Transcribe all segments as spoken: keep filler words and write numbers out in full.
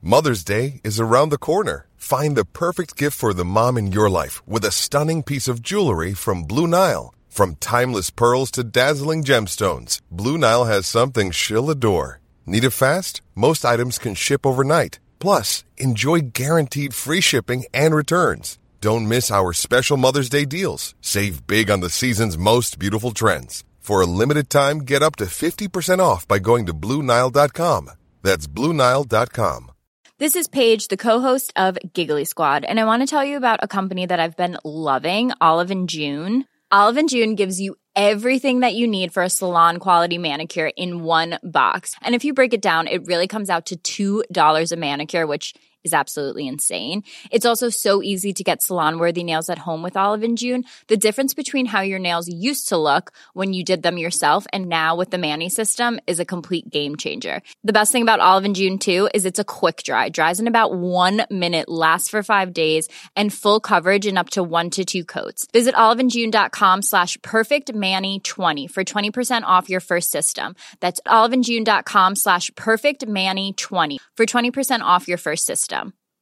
Mother's Day is around the corner. Find the perfect gift for the mom in your life with a stunning piece of jewelry from Blue Nile. From timeless pearls to dazzling gemstones, Blue Nile has something she'll adore. Need it fast? Most items can ship overnight. Plus, enjoy guaranteed free shipping and returns. Don't miss our special Mother's Day deals. Save big on the season's most beautiful trends. For a limited time, get up to fifty percent off by going to Blue Nile dot com. That's Blue Nile dot com. This is Paige, the co-host of Giggly Squad, and I want to tell you about a company that I've been loving, Olive and June. Olive and June gives you everything that you need for a salon-quality manicure in one box. And if you break it down, it really comes out to two dollars a manicure, which is absolutely insane. It's also so easy to get salon-worthy nails at home with Olive and June. The difference between how your nails used to look when you did them yourself and now with the Mani system is a complete game changer. The best thing about Olive and June, too, is it's a quick dry. Dries in about one minute, lasts for five days, and full coverage in up to one to two coats. Visit oliveandjune.com slash perfectmani20 for twenty percent off your first system. That's oliveandjune.com slash perfectmani20 for twenty percent off your first system.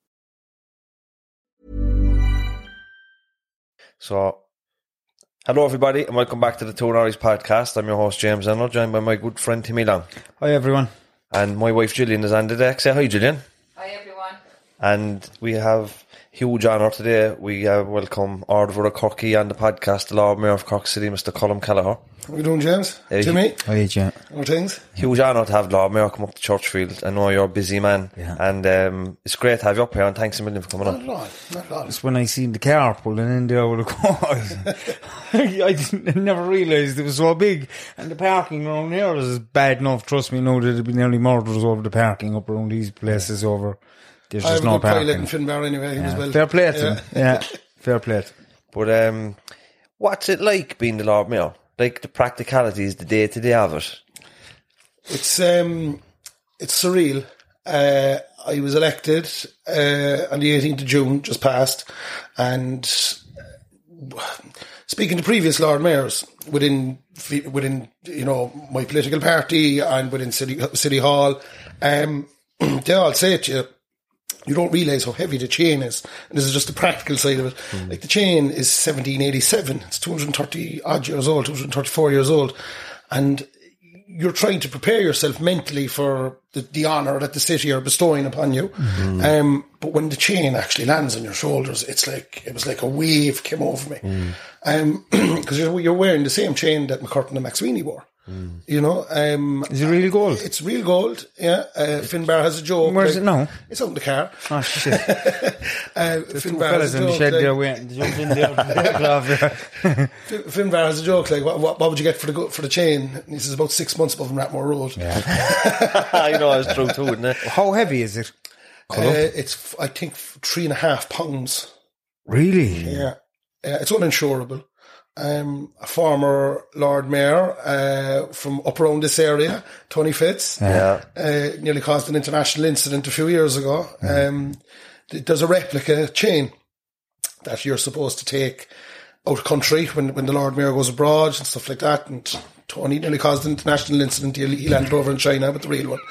So, hello everybody and welcome back to the Two Norries podcast. I'm your host James Enno, joined by my good friend Timmy Long. Hi everyone. And my wife Gillian is on the deck. Say hi Gillian. Hi everyone. And we have huge honour today. We uh, welcome Ardmore of Corky on the podcast, the Lord Mayor of Cork City, Mister Colm Kelleher. How are you doing, James? Hey, Timmy? Hi, James. How things? Huge honour to have Lord Mayor come up to Churchfield. I know you're a busy man. Yeah. And um, it's great to have you up here, and thanks a million for coming Not on. at all. Not at all. Just when I seen the car pulling in there with a car, I, didn't, I never realised it was so big. And the parking around here is bad enough. Trust me, now there'd be nearly murders over the parking up around these places over. There's I just have no a good pilot parking. in Finbar anyway. He Yeah. was well. Fair play to yeah. him. Yeah, fair play to him. But um, what's it like being the Lord Mayor? Like the practicalities, the day-to-day of it? It's um, it's surreal. Uh, I was elected uh, on the eighteenth of June, just passed, and speaking to previous Lord Mayors within within you know my political party and within City City Hall, um, they all say to you, you don't realise how heavy the chain is. And this is just the practical side of it. Mm. Like the chain is seventeen eighty-seven. It's two hundred thirty odd years old, two hundred thirty-four years old. And you're trying to prepare yourself mentally for the, the honour that the city are bestowing upon you. Mm. Um, but when the chain actually lands on your shoulders, it's like, it was like a wave came over me. Mm. Um, cause you're, you're wearing the same chain that McCurtain and McSweeney wore. Mm. You know, um, is it real gold? It's real gold. Yeah, uh, Finbar has a joke. Where's like, it now? It's out in the car. Oh shit! uh, Finbar has a joke. In the shed like, there waiting to jump in there. Finbar has a joke like, what, what, what would you get for the for the chain? And he says about six months above Ratmore Road. Yeah, you know, it's true too, isn't it? How heavy is it? Uh, it's I think three and a half pounds. Really? Yeah, uh, it's uninsurable. Um, a former Lord Mayor uh, from up around this area, Tony Fitz, yeah. uh, nearly caused an international incident a few years ago. Mm. Um, there's a replica chain that you're supposed to take out of country when, when the Lord Mayor goes abroad and stuff like that. And Tony nearly caused an international incident. He, he landed over in China with the real one.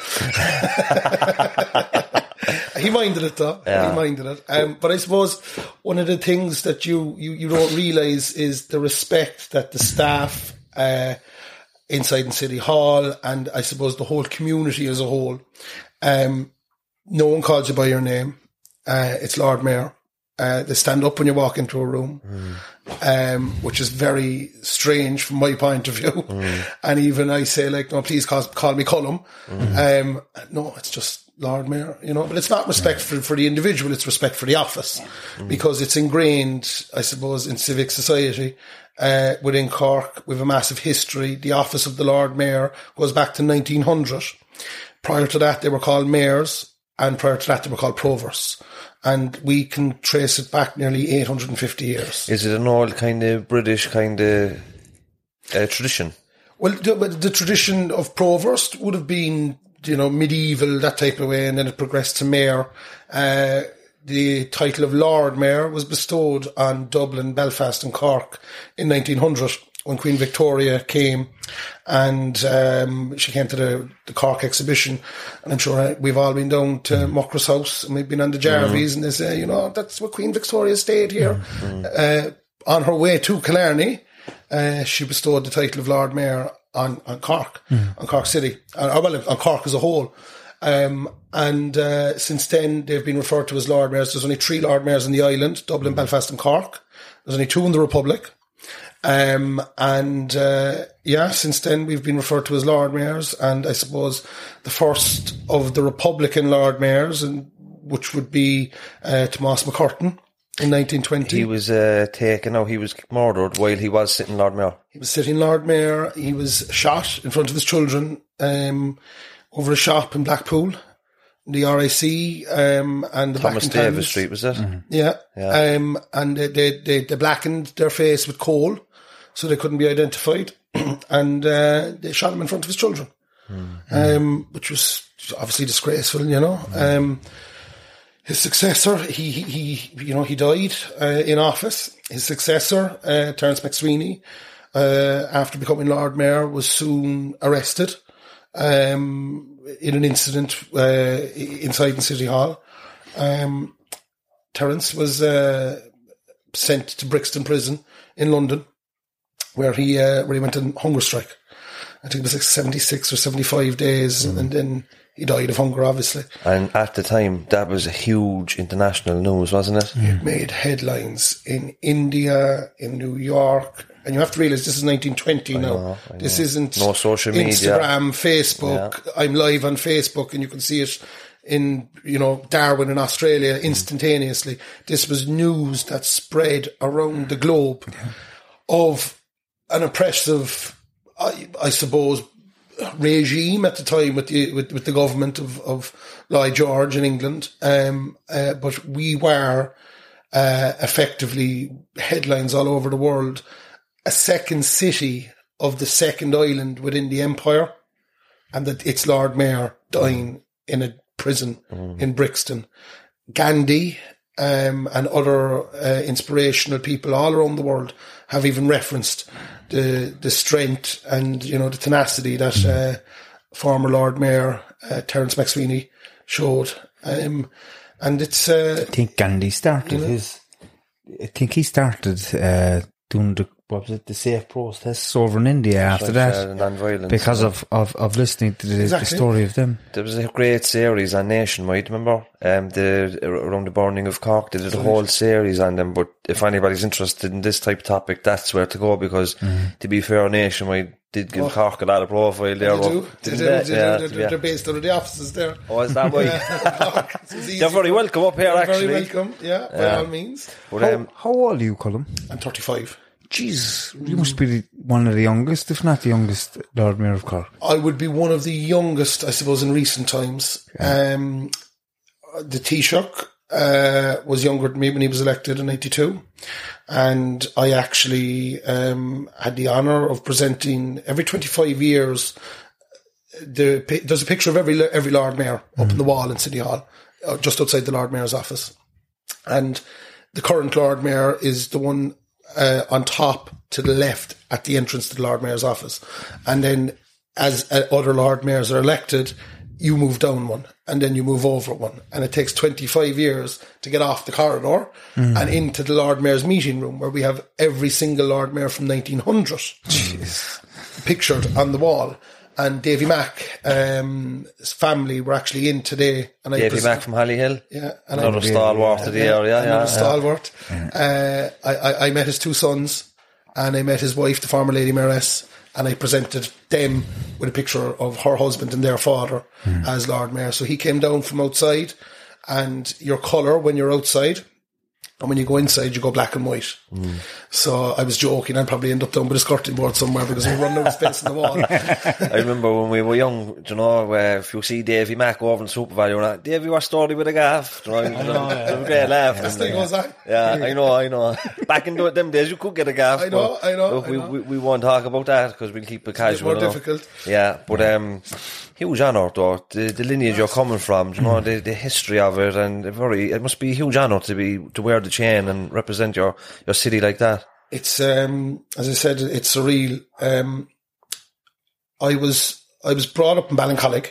He minded it though. Yeah. He minded it. Um, but I suppose one of the things that you, you, you don't realise is the respect that the staff uh, inside in City Hall and I suppose the whole community as a whole. Um, no one calls you by your name. Uh, it's Lord Mayor. Uh, they stand up when you walk into a room, mm. um, which is very strange from my point of view. Mm. And even I say like, no, please call, call me Colm. Mm. Um, no, it's just Lord Mayor, you know, but it's not respect yeah. for, for the individual, it's respect for the office mm. because it's ingrained, I suppose, in civic society. Uh, within Cork, we have a massive history. The office of the Lord Mayor goes back to nineteen hundred. Prior to that, they were called mayors, and prior to that, they were called provosts. And we can trace it back nearly eight hundred fifty years. Is it an old kind of British kind of uh, tradition? Well, the, the tradition of provost would have been, you know, medieval, that type of way, and then it progressed to mayor. Uh, the title of Lord Mayor was bestowed on Dublin, Belfast and Cork in nineteen hundred. when Queen Victoria came, and um, she came to the, the Cork exhibition, and I'm sure we've all been down to Muckra's house, and we've been on the Jarvies, mm. and they say, you know, that's where Queen Victoria stayed here. Mm. Uh, on her way to Killarney, uh, she bestowed the title of Lord Mayor on, on Cork, mm. on Cork City, or well, on Cork as a whole. Um, and uh, since then, they've been referred to as Lord Mayors. There's only three Lord Mayors in the island, Dublin, Belfast and Cork. There's only two in the Republic. Um, and, uh, yeah, since then we've been referred to as Lord Mayors, and I suppose the first of the Republican Lord Mayors, and which would be, uh, Tomás McCurtain in nineteen twenty. He was, uh, taken out, he was murdered while he was sitting Lord Mayor. He was sitting Lord Mayor, he was shot in front of his children, um, over a shop in Blackpool. The R I C, um, and the Thomas Davis Street, was it? Mm-hmm. Yeah. yeah. Um, and they, they, they, they blackened their face with coal, so they couldn't be identified. and, uh, they shot him in front of his children. Mm-hmm. Um, which was obviously disgraceful, you know. Mm-hmm. Um, his successor, he, he, he, you know, he died, uh, in office. His successor, uh, Terence MacSweeney, uh, after becoming Lord Mayor, was soon arrested. Um, in an incident uh, inside the City Hall. Um, Terence was uh, sent to Brixton Prison in London, where he uh, where he went on hunger strike. I think it was like seventy-six or seventy-five days, mm. and then he died of hunger, obviously. And at the time, that was a huge international news, wasn't it? Mm. It made headlines in India, in New York. And you have to realise this is nineteen twenty I now. Know, this isn't no social media. Instagram, Facebook. Yeah. I'm live on Facebook and you can see it in, you know, Darwin in Australia instantaneously. Mm. This was news that spread around the globe yeah. of an oppressive, I, I suppose, regime at the time with the with, with the government of, of Lloyd George in England. Um, uh, but we were uh, effectively headlines all over the world. A second city of the second island within the empire, and that its Lord Mayor dying in a prison mm. in Brixton. Gandhi um, and other uh, inspirational people all around the world have even referenced the the strength and, you know, the tenacity that uh, former Lord Mayor uh, Terence MacSweeney showed. Um, and it's uh, I think Gandhi started you know, his. I think he started uh, doing the. What was it, the safe protests over in India after like, that uh, non-violence, because yeah. of, of, of listening to the, exactly. the story of them. There was a great series on Nationwide, remember? Um, the around the burning of Cork, they did a whole series on them, but if anybody's interested in this type of topic, that's where to go, because mm-hmm. to be fair, Nationwide did give oh. Cork a lot of profile there. They do, they do, they, they, yeah, they're, they're, they're based out of the offices there. Oh, is that why? They're very welcome up here, they're actually. Very welcome, yeah, by yeah. all means. But, how, um, how old are you, Colm? I'm thirty-five. Jesus, you must be the, one of the youngest, if not the youngest, Lord Mayor of Cork. I would be one of the youngest, I suppose, in recent times. Yeah. Um, the Taoiseach uh, was younger than me when he was elected in ninety-two. And I actually um, had the honour of presenting every twenty-five years. The, there's a picture of every every Lord Mayor up mm. on the wall in City Hall, just outside the Lord Mayor's office. And the current Lord Mayor is the one Uh, on top to the left at the entrance to the Lord Mayor's office. And then as uh, other Lord Mayors are elected, you move down one and then you move over one. And it takes twenty-five years to get off the corridor mm. and into the Lord Mayor's meeting room, where we have every single Lord Mayor from nineteen hundred Jeez. pictured on the wall. And Davy Mack, um, his family were actually in today. And Davy Mack from Hollyhill? Yeah. And another I, stalwart yeah, of the yeah, area. Another yeah, stalwart. Yeah. Uh, I, I, I met his two sons, and I met his wife, the former Lady Mayoress, and I presented them with a picture of her husband and their father mm. as Lord Mayor. So he came down from outside, and your colour when you're outside, and when you go inside, you go black and white. Mm. So I was joking, I'd probably end up down with a skirting board somewhere because we're running out of space in the wall. I remember when we were young, do you know, uh, if you see Davy Mack over in Super Value, you're like, Davy, what story with a gaff? Do you know, I know, yeah. a great laugh. That still goes on. Yeah, I know, I know. Back in them days, you could get a gaff. I know, I know. Look, I we, know. we, we won't talk about that because we'll keep it it's casual. It's more difficult. Yeah, but um, huge honour though, the, the lineage you're coming from, do you know, the, the history of it, and very, it must be a huge honour to be, to wear the chain and represent your, your city like that. it's um, as I said, it's surreal. Um, I was I was brought up in Ballincollig.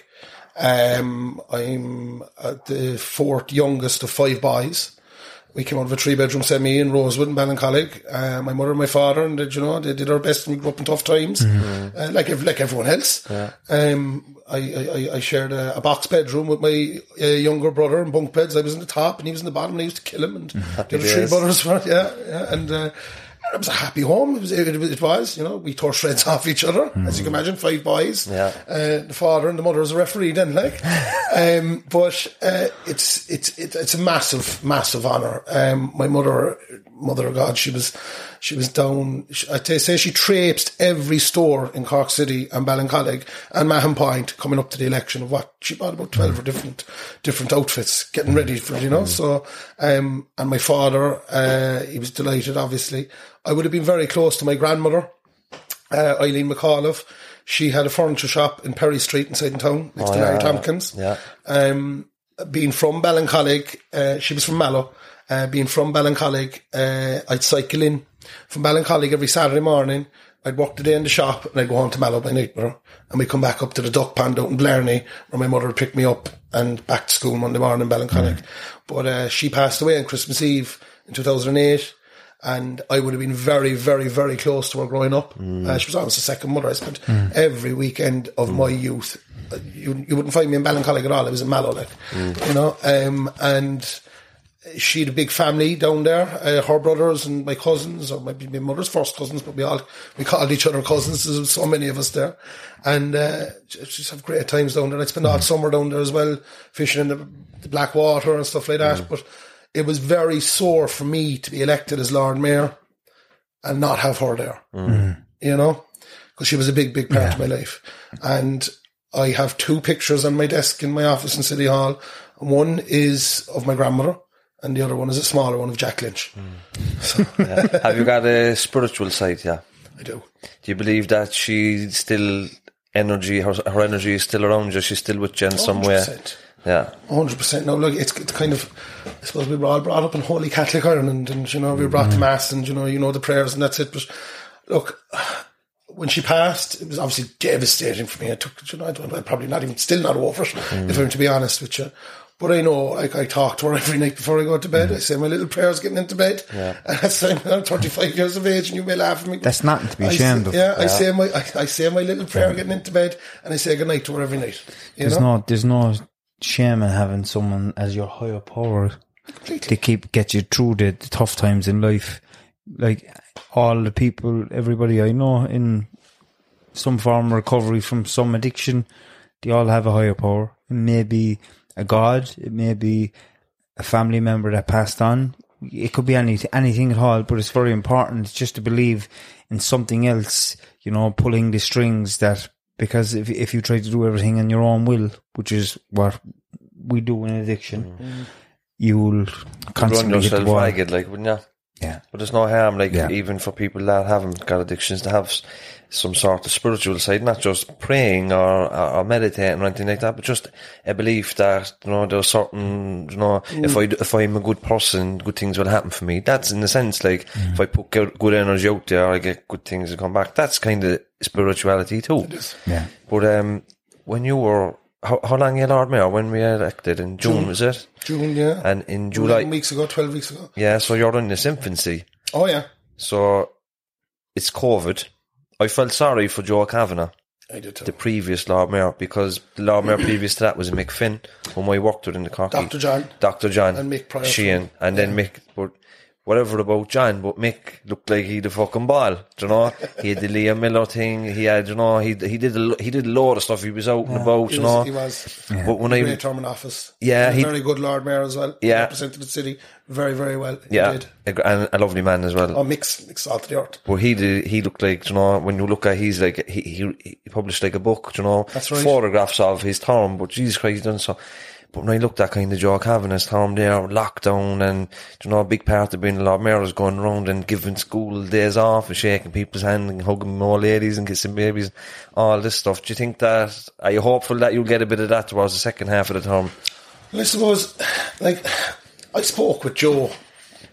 Um, I'm uh, the fourth youngest of five boys. We came out of a three-bedroom semi in Rosewood in Ballincollig. Uh, my mother and my father, and you know, they did our best, and we grew up in tough times, mm-hmm. uh, like like everyone else. Yeah. Um, I, I, I shared a, a box bedroom with my uh, younger brother in bunk beds. I was in the top, and he was in the bottom, and I used to kill him. And Happy the other three brothers were, yeah, yeah, and. Uh, It was a happy home. It was, it, it was, you know, we tore shreds off each other, mm. as you can imagine, five boys. Yeah. Uh, the father and the mother was a referee then, like. um, but uh, it's it's it, it's a massive, massive honour. Um, my mother, mother of God, she was she was down. She, I'd say she traipsed every store in Cork City and Ballincollig and Mahon Point coming up to the election of what she bought about twelve or different different outfits, getting ready for it, you know. Mm. So, um, and my father, uh, he was delighted, obviously. I would have been very close to my grandmother, uh, Eileen McAuliffe. She had a furniture shop in Perry Street inside in town, next oh, to Larry yeah, Tompkins. Yeah. Um, being from Ballincollig, uh, she was from Mallow. Uh, being from Ballincollig, uh, I'd cycle in from Ballincollig every Saturday morning. I'd work the day in the shop and I'd go home to Mallow by night with her. And we'd come back up to the duck pond out in Blarney where my mother would pick me up and back to school Monday morning in Ballincollig. Mm. But uh, she passed away on Christmas Eve in two thousand eight. And I would have been very, very, very close to her growing up. Mm. Uh, she was almost a second mother. I spent mm. every weekend of mm. my youth. Uh, you, you wouldn't find me in Ballincollig at all. I was in Mallow, like, mm. you know. Um, and she had a big family down there. Uh, her brothers and my cousins, or maybe my mother's first cousins, but we all we called each other cousins. There was so many of us there, and uh, just have great times down there. I'd spend mm. all summer down there as well, fishing in the, the black water and stuff like that. Mm. But it was very sore for me to be elected as Lord Mayor and not have her there, mm. you know, because she was a big, big part yeah. of my life. And I have two pictures on my desk in my office in City Hall. One is of my grandmother and the other one is a smaller one of Jack Lynch. Mm. So yeah. Have you got a spiritual side? Yeah, I do. Do you believe that she still energy, her, her energy is still around you? She's still with you in some way? Yeah, one hundred percent. No, look, it's, it's kind of, I suppose we were all brought up in Holy Catholic Ireland, and you know we were brought mm-hmm. to Mass, and you know you know the prayers, and that's it. But look, when she passed, it was obviously devastating for me. I took, you know, I don't, I'm probably not even still not over it, mm. if I'm to be honest with you. But I know, like, I talk to her every night before I go to bed. Mm. I say my little prayers getting into bed. Yeah. And that's I'm thirty-five years of age, and you may laugh at me. That's nothing to be ashamed I, of. Yeah, yeah, I say my I, I say my little prayer yeah. getting into bed, and I say good night to her every night. You there's know? no, there's no shame in having someone as your higher power Completely. to keep get you through the, the tough times in life. Like all the people, everybody I know in some form of recovery from some addiction, they all have a higher power. It may be a God, it may be a family member that passed on. It could be anything, anything at all. But it's very important just to believe in something else. You know, pulling the strings that. Because if if you try to do everything on your own will, which is what we do in addiction, mm. you'll constantly run hit the yourself wall. ragged, like, wouldn't you? Yeah. But there's no harm, like, yeah. even for people that haven't got addictions, to have some sort of spiritual side, not just praying or, or, or meditating or anything like that, but just a belief that, you know, there's certain, you know, mm. if I, if I'm a good person, good things will happen for me. That's in the sense, like, mm. if I put good, good energy out there, I get good things to come back. That's kind of spirituality too. It is. Yeah. But, um, when you were, how, how long you Lord Mayor? When we elected? In June, June, was it? June, yeah. And in July. eleven weeks ago, twelve weeks ago. Yeah, so you're in this infancy. Oh, yeah. So, it's COVID. I felt sorry for Joe Kavanagh, I did too. the previous Lord Mayor, because the Lord Mayor previous to that was Mick Finn, whom I worked with in the Cork. Doctor John. Doctor John. And Mick prior. Sheehan. And then Mick, but whatever about John, but Mick looked like he had a fucking ball, do you know? He had the Liam Miller thing, he had, you know, he he did a, he did a load of stuff, he was out and yeah, about, he you was, know? He was. Yeah. But when he I... Great term in office. Yeah. He was he, a very good Lord Mayor as well. Yeah. He represented the city very, very well. He yeah. did. A, and a lovely man as well. Oh, Mick's, Mick's salt of the earth. But he did, he looked like, you know, when you look at, he's like, he, he, he published like a book, you know? That's right. Photographs of his term, but Jesus Christ, he's done so... But when I looked at kind of Joe Kavanagh's term there, lockdown, and, you know, a big part of being a Lord Mayor was going around and giving school days off and shaking people's hand and hugging old ladies and kissing babies, all this stuff. Do you think that, are you hopeful that you'll get a bit of that towards the second half of the term? Well, I suppose, like, I spoke with Joe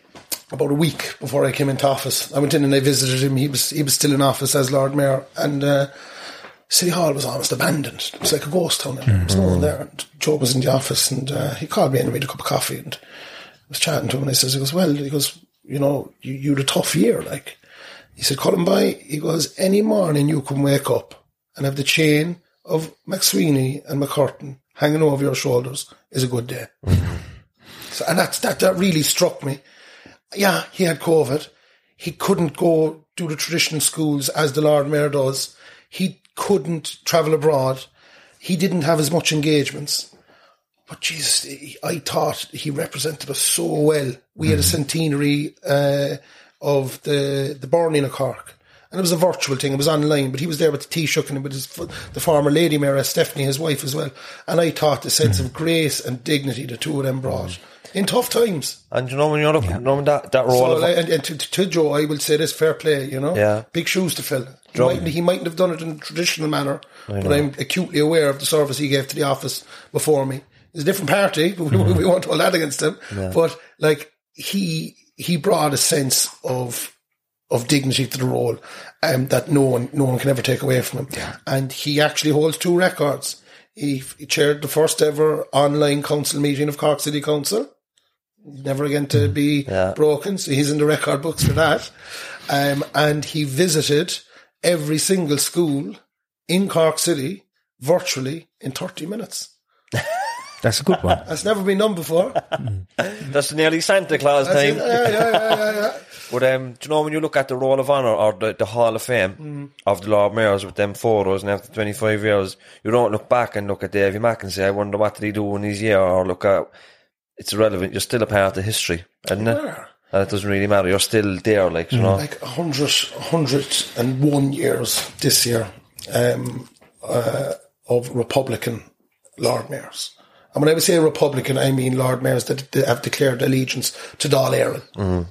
about a week before I came into office. I went in and I visited him. He was he was still in office as Lord Mayor, and uh, City Hall was almost abandoned. It was like a ghost town. There was no one there. And Joe was in the office, and uh, he called me in and we had a cup of coffee, and I was chatting to him. And I says, he goes, well, he goes, you know, you, you had a tough year, like. He said, cut him by. He goes, any morning you can wake up and have the chain of McSweeney and McCurtain hanging over your shoulders is a good day. Mm-hmm. So, and that's, that, that really struck me. Yeah, he had COVID. He couldn't go do the traditional schools as the Lord Mayor does. He couldn't travel abroad. He didn't have as much engagements. But Jesus, I thought he represented us so well. We mm-hmm. had a centenary uh, of the, the burning of Cork. And it was a virtual thing. It was online, but he was there with the Taoiseach and with his, the former Lady Mayor, Stephanie, his wife as well. And I thought the sense mm-hmm. of grace and dignity the two of them brought in tough times. And you know, when you're looking yeah. you know, that, that role so, of... And, and to, to Joe, I will say this, fair play, you know? Yeah. Big shoes to fill. He, might, he mightn't have done it in a traditional manner, but I'm acutely aware of the service he gave to the office before me. It's a different party, but mm-hmm. we won't hold that against him. Yeah. But, like, he he brought a sense of of dignity to the role um, that no one no one can ever take away from him. Yeah. And he actually holds two records. He, he chaired the first ever online council meeting of Cork City Council. Never again to be yeah. broken, so he's in the record books for that. Um, and he visited every single school in Cork City virtually in thirty minutes. That's a good one. That's never been done before. That's nearly Santa Claus That's time. It. Yeah, yeah, yeah, yeah, yeah. But um, do you know when you look at the Roll of Honour or the, the Hall of Fame mm. of the Lord Mayors with them photos, and after twenty-five years, you don't look back and look at Davy Mack and say, I wonder what did he do in his year, or look at, it's irrelevant. You're still a part of history, isn't it? Yeah. And it doesn't really matter. You're still there, like, you mm. know. Like one hundred, one hundred and one years this year um, uh, of Republican Lord Mayors. And when I would say Republican, I mean Lord Mayors that have declared allegiance to Dáil Éireann. Mm.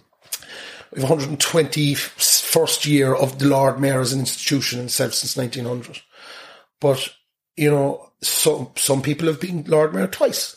We have one hundred twenty-first year of the Lord Mayor as an institution in itself since nineteen hundred. But, you know, some some people have been Lord Mayor twice.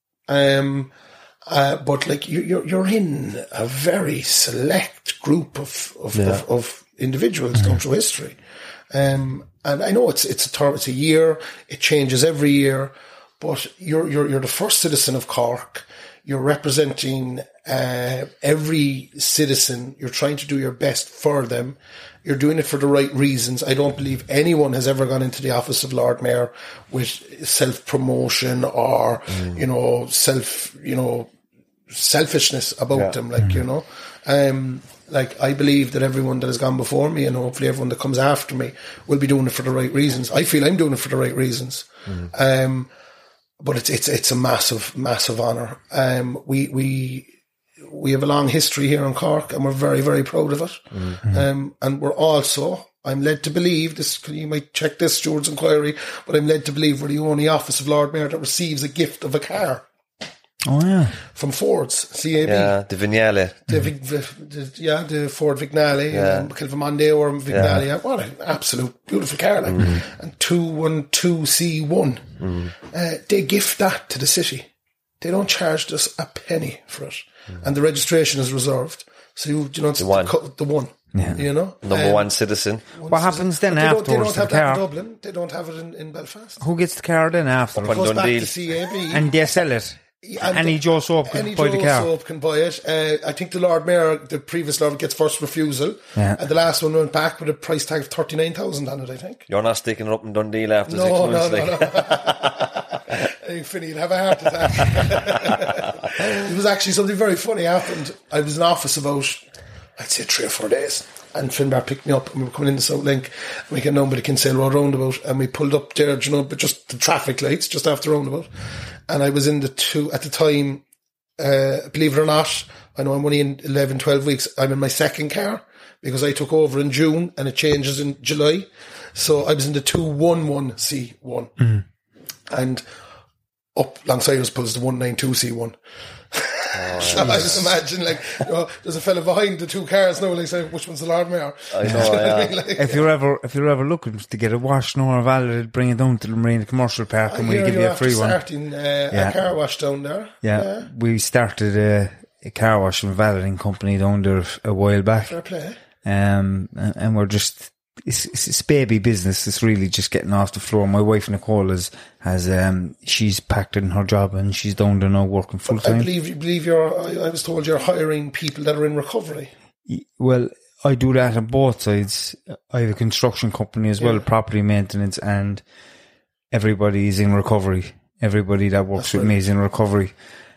Um, uh, but, like, you, you're you're in a very select group of of, yeah. of, of individuals mm-hmm. down through history. Um, and I know it's it's a term, it's a year, it changes every year. But you're you're you're the first citizen of Cork. You're representing uh, every citizen. You're trying to do your best for them. You're doing it for the right reasons. I don't believe anyone has ever gone into the office of Lord Mayor with self-promotion or mm. you know self you know selfishness about yeah. them. Like mm. you know, um, like I believe that everyone that has gone before me and hopefully everyone that comes after me will be doing it for the right reasons. I feel I'm doing it for the right reasons. Mm. Um, But it's it's it's a massive massive honour. Um, we we we have a long history here in Cork, and we're very very proud of it. Mm-hmm. Um, and we're also, I'm led to believe this. You might check this Stewards Inquiry, but I'm led to believe we're the only office of Lord Mayor that receives a gift of a car. Oh yeah, from Ford's C A B. Yeah, the Vignale. The, mm-hmm. the, the, yeah, the Ford Vignale, yeah. and Kilvamonde or Vignale. Yeah. What an absolute beautiful car, like, mm-hmm. and two one two C one. Mm-hmm. Uh, they gift that to the city. They don't charge us a penny for it, mm-hmm. and the registration is reserved. So you, you know, it's the one. The, the one. Yeah. You know, number um, one citizen. One what citizen. Happens then they afterwards? They don't have the that car? in Dublin. They don't have it in, in Belfast. Who gets the car then after? It goes back to C A B, and they sell it. And any Joe Soap can any buy Joe the car. Soap can buy it. Uh, I think the Lord Mayor, the previous Lord, gets first refusal, yeah. and the last one went back with a price tag of thirty nine thousand on it. I think you're not sticking it up in Dundee after no, six no, months. No, like. no, no. Hey, Finney, you'd have a heart attack. It was actually something very funny happened. I was in office about, I'd say, three or four days. And Finbar picked me up and we were coming into South Link and we came down by the Kinsale Road roundabout and we pulled up there, you know, but just the traffic lights just after the roundabout. And I was in the two, at the time, uh, believe it or not, I know I'm only in eleven, twelve weeks. I'm in my second car because I took over in June and it changes in July. So I was in the two one one C one. Mm. And up alongside us pulls the one nine two C one. Oh, so I just imagine, like, you know, there's a fella behind the two cars now, like, saying, which one's the Lord Mayor? I know, yeah. I mean, like, if you're ever, if you're ever looking to get a wash, Nora Valid, bring it down to the Marina Commercial Park and we'll give you a free one. Starting uh, yeah. a car wash down there. Yeah, yeah. We started uh, a car wash and valeting company down there a while back. Fair play. Um, and, and we're just, it's, it's, it's baby business. It's really just getting off the floor. My wife Nicole has, has um, she's packed in her job and she's down there now working full time. I believe, you believe you're, I, I was told you're hiring people that are in recovery. Well, I do that on both sides. I have a construction company as well, Yeah. property maintenance, and everybody is in recovery. Everybody that works That's with right. me is in recovery.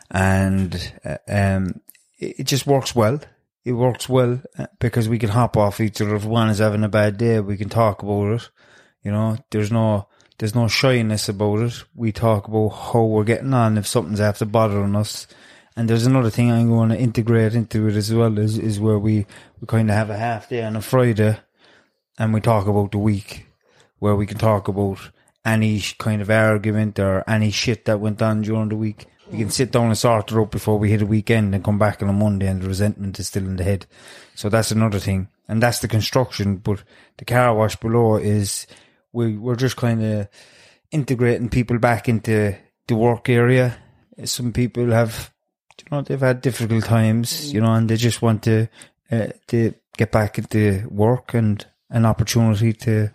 And uh, um, it, it just works well. It works well uh, because we can hop off each other. If one is having a bad day, we can talk about it. You know, there's no there's no shyness about it. We talk about how we're getting on if something's after bothering us. And there's another thing I'm going to integrate into it as well, is, is where we, we kind of have a half day on a Friday and we talk about the week, where we can talk about any kind of argument or any shit that went on during the week. We can sit down and sort it out before we hit a weekend and come back on a Monday and the resentment is still in the head. So that's another thing. And that's the construction. But the car wash below is we, we're just kind of integrating people back into the work area. Some people have, you know, they've had difficult times, you know, and they just want to, uh, to get back into work and an opportunity to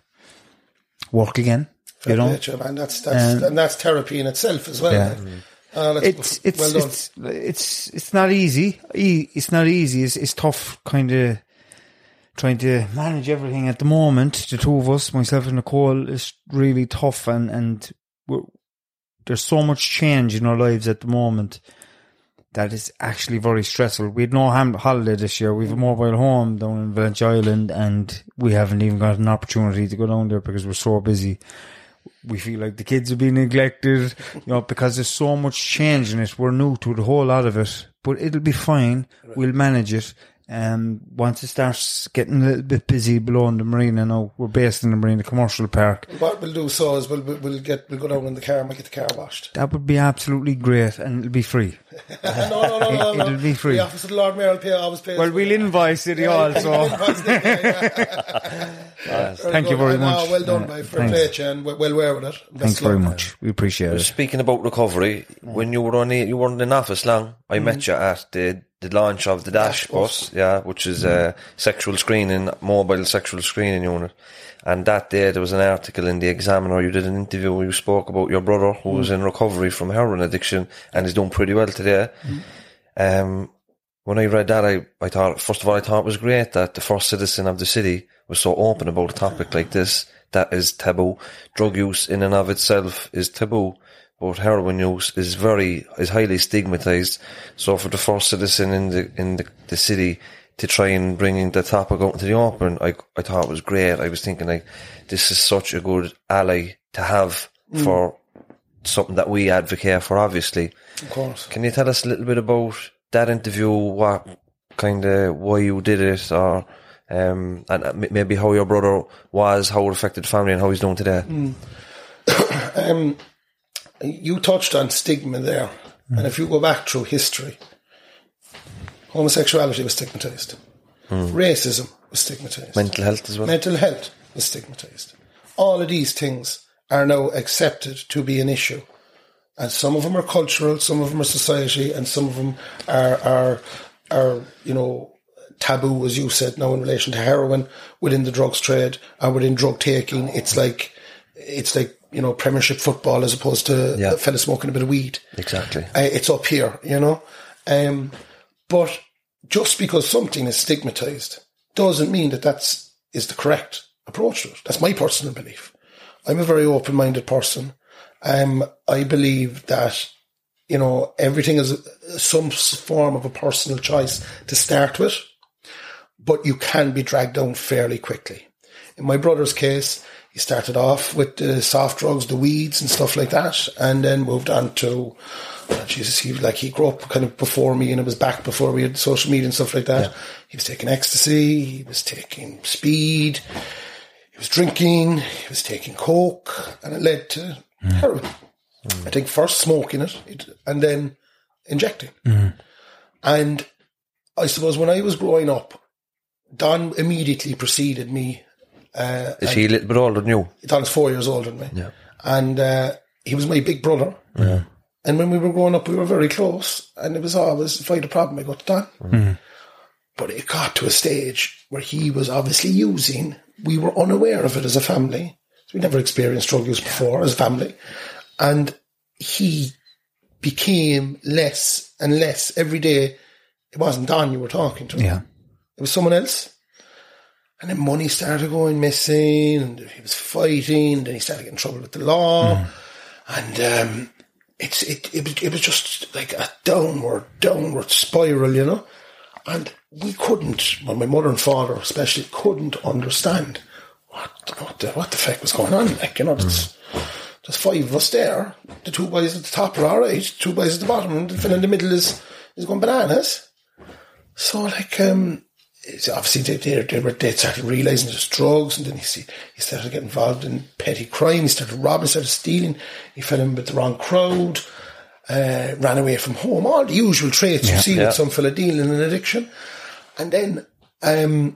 work again. Fair You know, play to you, man. That's, that's, Um, and that's therapy in itself as well. yeah. Like. Uh, that's it's it's well done. it's it's it's not easy. E- It's not easy. It's it's tough, kind of trying to manage everything at the moment. The two of us, myself and Nicole, is really tough, and and we're, there's so much change in our lives at the moment that is actually very stressful. We had no ham- holiday this year. We have a mobile home down in Valencia Island, and we haven't even got an opportunity to go down there because we're so busy. We feel like the kids are being neglected, you know, because there's so much change in it. We're new to the whole lot of it, but it'll be fine. We'll manage it. Um, once it starts getting a little bit busy below in the marina now, we're based in the marina commercial park. What we'll do so is we'll, we'll, we'll get, we'll go down in the car and we'll get the car washed. That would be absolutely great, and it'll be free. no, no, no, no, no. It'll be free. The office of the Lord Mayor will pay, always pay. Well, we'll invoice City Hall, so. Thank you very much. No, well done, Uh, by for thanks. play to you, and well well wear with it. Best Thanks luck. very much. We appreciate it. Speaking about recovery, when you were only you weren't in office long, I met you at the the launch of the Dash, Dash bus. bus, yeah, which is a sexual screening, mobile sexual screening unit. And that day there was an article in the Examiner. You did an interview where you spoke about your brother who was in recovery from heroin addiction and is doing pretty well today. Um, when I read that, I, I thought, first of all, I thought it was great that the first citizen of the city was so open about a topic like this that is taboo. Drug use in and of itself is taboo, but heroin use is very, is highly stigmatized. So for the first citizen in the, in the, the city to try and bring the topic out into the open, I, I thought it was great. I was thinking, like, this is such a good ally to have mm. for something that we advocate for, obviously. Of course. Can you tell us a little bit about that interview, what kind of, why you did it, or um, and maybe how your brother was, how it affected the family, and how he's doing today? Mm. um, you touched on stigma there, mm. and if you go back through history, homosexuality was stigmatized. Mm. Racism was stigmatized. Mental health as well. Mental health was stigmatized. All of these things are now accepted to be an issue. And some of them are cultural, some of them are society, and some of them are, are, are, you know, taboo, as you said, now in relation to heroin within the drugs trade and within drug taking. It's like, it's like, you know, Premiership football as opposed to yeah. a fella smoking a bit of weed. Exactly. Uh, it's up here, you know. Um, but just because something is stigmatized doesn't mean that that's is the correct approach to it. That's my personal belief. I'm a very open-minded person. Um, I believe that, you know, everything is a, some form of a personal choice to start with, but you can be dragged down fairly quickly. In my brother's case, he started off with the soft drugs, the weeds and stuff like that, and then moved on to, oh, Jesus, he like he grew up kind of before me, and it was back before we had social media and stuff like that. Yeah. He was taking ecstasy, he was taking speed, he was drinking, he was taking coke, and it led to mm. heroin. Mm. I think first smoking it, it and then injecting. Mm. And I suppose when I was growing up, Don immediately preceded me. Uh, Is he a little bit older than you? Don's four years older than me. Yeah. And uh, he was my big brother. Yeah. And when we were growing up, we were very close. And it was always, if I had a problem, I go to Don. Mm-hmm. But it got to a stage where he was obviously using. We were unaware of it as a family. We never experienced drug use before as a family. And he became less and less every day. It wasn't Don you were talking to. Yeah. It was someone else. And then money started going missing, and he was fighting, and then he started getting in trouble with the law. Mm. And um, it's it, it, was, it was just like a downward, downward spiral, you know. And we couldn't, well, my mother and father especially, couldn't understand what what the, what the fuck was going on. Like, you know, there's, mm. there's five of us there. The two boys at the top are all right, two boys at the bottom, and the fellow in the middle is, is going bananas. So, like, um, it's obviously they, they, they, were, they started realising there's drugs, and then he, see, he started getting involved in petty crime. He started robbing, started stealing. He fell in with the wrong crowd, uh, ran away from home, all the usual traits yeah, you see yeah. with some fella dealing in addiction. And then um,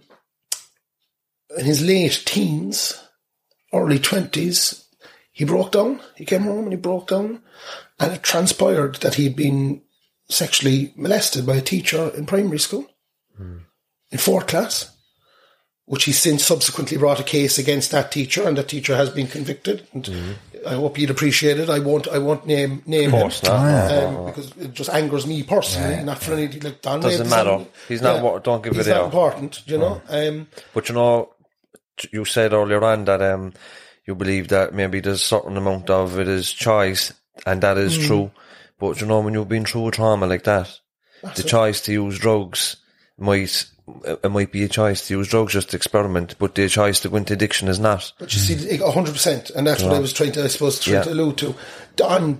in his late teens, early twenties, he broke down. He came home and he broke down, and it transpired that he'd been sexually molested by a teacher in primary school, mm. in fourth class, which he since subsequently brought a case against that teacher, and that teacher has been convicted. And mm. I hope you'd appreciate it. I won't. I won't name name him um, because it just angers me personally, yeah. not for anything like Don. Doesn't matter. He's not. Yeah, don't give he's it. He's not out. important, you know. Mm. Um, but you know, you said earlier on that um, you believe that maybe there's a certain amount of it is choice, and that is mm. true. But you know, when you've been through a trauma like that, That's the it. choice to use drugs might it might be a choice to use drugs just to experiment, but the choice to go into addiction is not. But you see, a hundred percent, and that's yeah. what I was trying to, I suppose, trying yeah. to allude to. Don,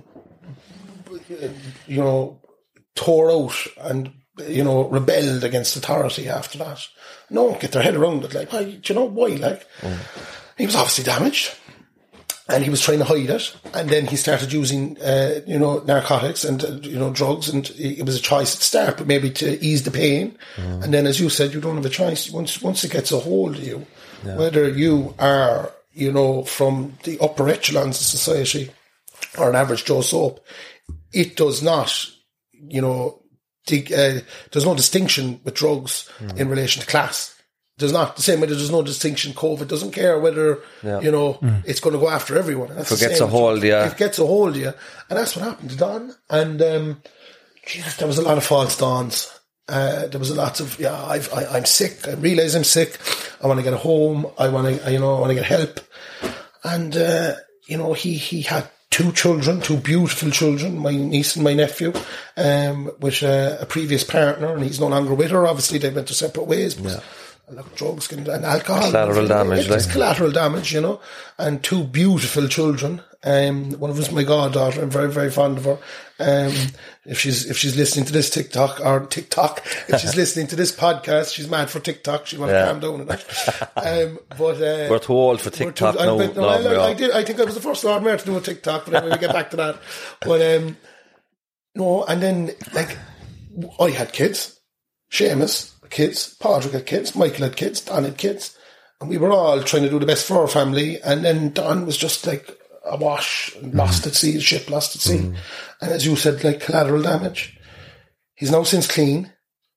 you know, tore out and you know rebelled against authority after that. No one get their head around it. Like, why? Do you know why? Like, mm. he was obviously damaged. And he was trying to hide it, and then he started using, uh, you know, narcotics and uh, you know drugs, and it was a choice at the start, but maybe to ease the pain. Mm. And then, as you said, you don't have a choice. Once once it gets a hold of you, yeah. whether you are, you know, from the upper echelons of society or an average Joe Soap, it does not, you know, dig, uh, there's no distinction with drugs mm. in relation to class. There's not the same way there's no distinction. COVID doesn't care whether, yeah. you know, mm. it's going to go after everyone. That's if it gets a hold of you. If it gets a hold of you. And that's what happened to Don. And, um, Jesus, there was a lot of false dawns. Uh, there was a lot of, yeah, I've, I, I'm sick. I realise I'm sick. I want to get home. I want to, you know, I want to get help. And, uh, you know, he, he had two children, two beautiful children, my niece and my nephew, um, with uh, a previous partner, and he's no longer with her. Obviously, they went their separate ways. But, yeah. Look, drugs and alcohol. Collateral damage. It's like. collateral damage, you know. And two beautiful children. Um, one of them's my goddaughter. I'm very, very fond of her. Um, if she's if she's listening to this TikTok or TikTok, if she's listening to this podcast, she's mad for TikTok. She wants yeah. to calm down and that. Um, but uh, we're too old for TikTok. Too, no, I, no, I, I, I did. I think I was the first Lord Mayor to do a TikTok, but anyway, we get back to that. But um, no, and then like I had kids, Seamus. Kids, Padraig had kids, Michael had kids, Don had kids, and we were all trying to do the best for our family. And then Don was just like awash, and lost mm. at sea, ship lost at sea. Mm. And as you said, like collateral damage. He's now since clean.